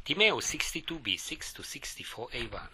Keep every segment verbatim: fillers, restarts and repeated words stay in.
Timeo sixty-two b six to sixty-four a one.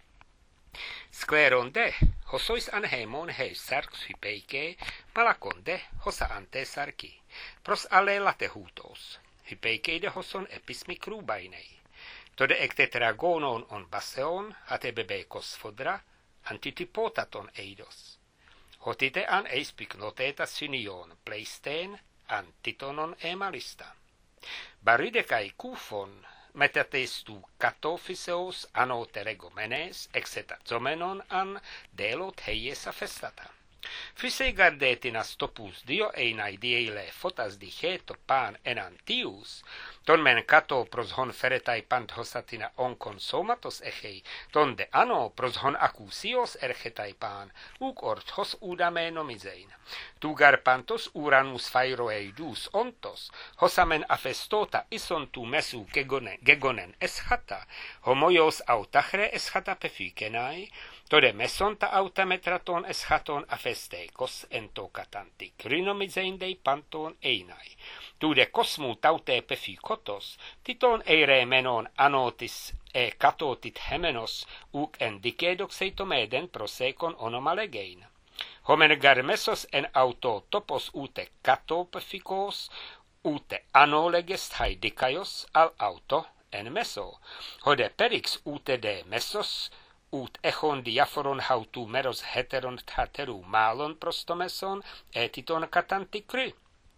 Skleron de, hosois anhemon heus sarx hypeike, palakon de, hosa ante sarki, pros ale late hutos, hypeike de hoson epismi krubainei, tode ektetragonon on baseon, atebebe kosfodra, antitypotaton eidos. Hotite an eis pyknoteta synion pleisteen, antitonon emalista. Baride kai kufon, metatestu katophyseos anoteregomenes exetazomenon an delot heiesa festata. Physei gardetinas topus dio einai dieile fotas dicheto pan enantius, ton men kato pros hon feretai panthosatina onkon somatos echei, ton de ano pros hon akusios erchetai pan, uk orthos udame nomizein. Tugar pantos uranus phaeroeidus ontos, hosamen afestota ison tu mesu gegonen, gegonen eschata, homoios autachre eschata pefykenai, tode mesonta autametraton eschaton afesteikos entokatanti krynomizein dei panton einai. Tude kosmu taute pefykotos, titon eire menon anotis e katotit hemenos, uk en dikedoxeitomeden prosekon onomalegein. Homen garmesos en auto topos ute katopfikos, ute anolegest hai dikaios al auto en meso. Hode perix ute de mesos, ut echon diaphoron hautu meros heteron tateru malon prostomeson etiton katantikry.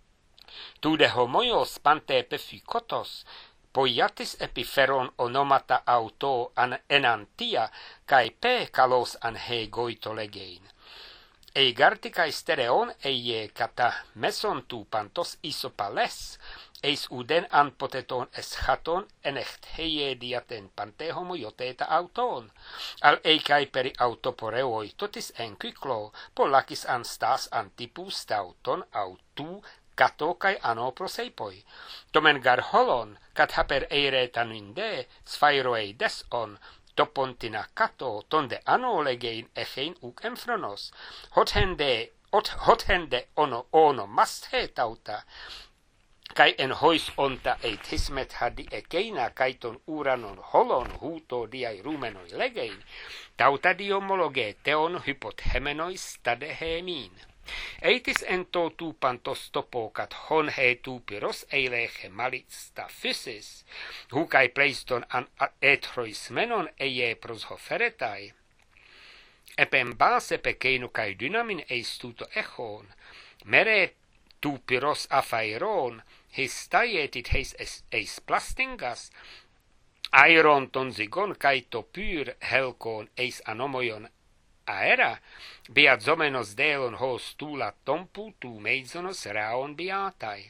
Tude homoios pante pefykotos, poiatis epiferon onomata auto an enantia, kai pe kalos an he goitolegein. Eigarti kai stereon eie kata meson tu pantos isopales, eis uden an poteton eschaton enecht heie diaten pante homoioteta auton, al eikai peri autoporeoi totis enkyklo, polakis an stas antipus tauton autu kato kai ano proseipoi. Tomen gar holon, kat haper eire taninde, sphairoei des on, topontina kato, tonde anolegein echein uk emfronos, hothende, hothende ono ono masthe tauta, kai en hois onta eit hismet hadi ekeina kaiton uranon holon huto diai rumenoi legein, tauta diomologe teon hypot hemenois stade hemin. Eitis ento tu pantos topokat hon he tu pyros eileche malitsta physis, hukai pleiston an etrois menon eie pros hoferetai. Epem base pekeinu kai dynamin eis tuto echon, mere tu pyros afairon, his staietit heis eis, eis plastingas, aeron ton zigon kai to pyr helkon eis anomoion aera, biazomenos delon hos tula tompu tu meizonos raon biatai.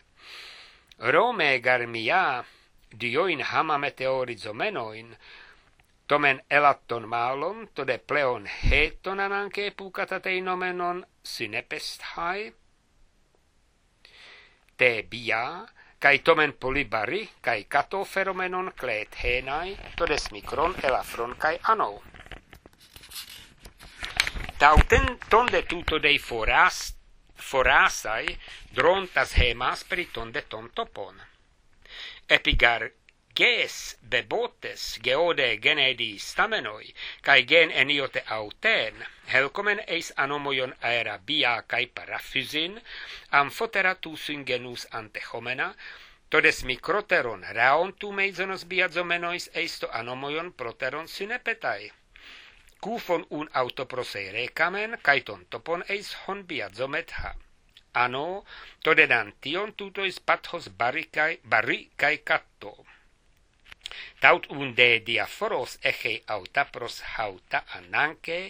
Rome garmia, dioin hama meteorizomenoin, tomen elaton malon, tode pleon heton ananke pukatateinomenon synepest hai, te bia, kai tomen polybari, kai kato feromenon kleet henai, todes mikron elafron kai ano. Tauten tonde tuto dei foras, forasai drontas hemas peri tonde ton topon. Epigar ges bebotes geode genedi stamenoi, kai gen eniote auten, helkomen eis anomoion aera bia kai paraphysin, amphotera tu syngenus antechomena, todes mikroteron raon tu meizonos biazomenois eisto anomoion proteron synepetai. Kufon un autoprosere kamen, kaiton topon eis hon biazometha. Ano, todedan tion tutois pathos barikai, bari kai katto. Taut un de diaphoros eche autapros hauta ananke,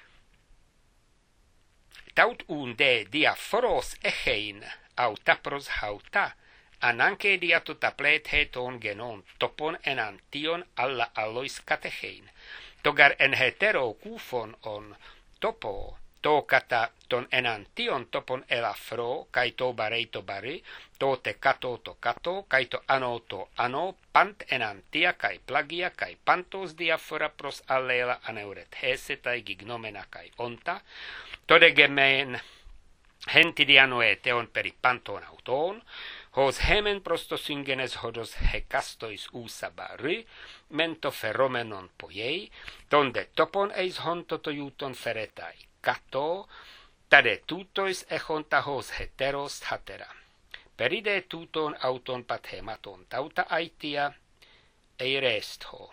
taut un de diaphoros echein autapros hauta, ananke diatuta plet heton genon topon enantion alla allois katechein. Togar en hetero kufon on topo, to kata ton enantion topon elafro, kai to barei to bari, to te kato to kato, kai to ano to ano, pant enantia kai plagia kai pantos diaphora pros allela aneuret hesetai gignomena kai onta, tode gemen hentidianoe teon peri panton auton, hos hemen prostosyngenes hodos hekastois usabary, mento feromenon pojei, donde topon eis hontotojuton feretai kato, tade tutois echontajos heteros hatera. Peride tuton auton pathematon tauta aitia, eirestho.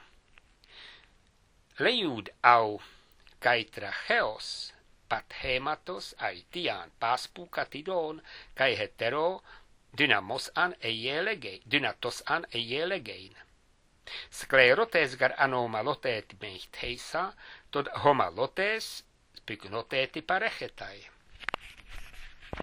Leiud au kaitracheos pathematos aitian paspu katidon kai hetero dynamos an eielegein, dynatos an eielegein. Sklerotes gar anomalotet meitheisa, tod homalotes spygnoteeti parechetai.